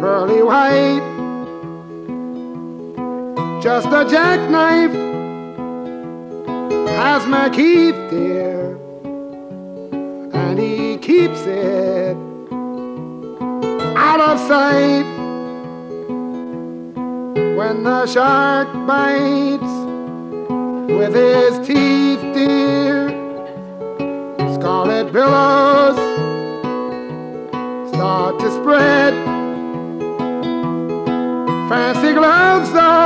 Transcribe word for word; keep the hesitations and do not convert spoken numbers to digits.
pearly white, just a jackknife has McKeith, dear, and he keeps it out of sight. When the shark bites with his teeth, dear, scarlet billows start to spread. Fancy gloves, though,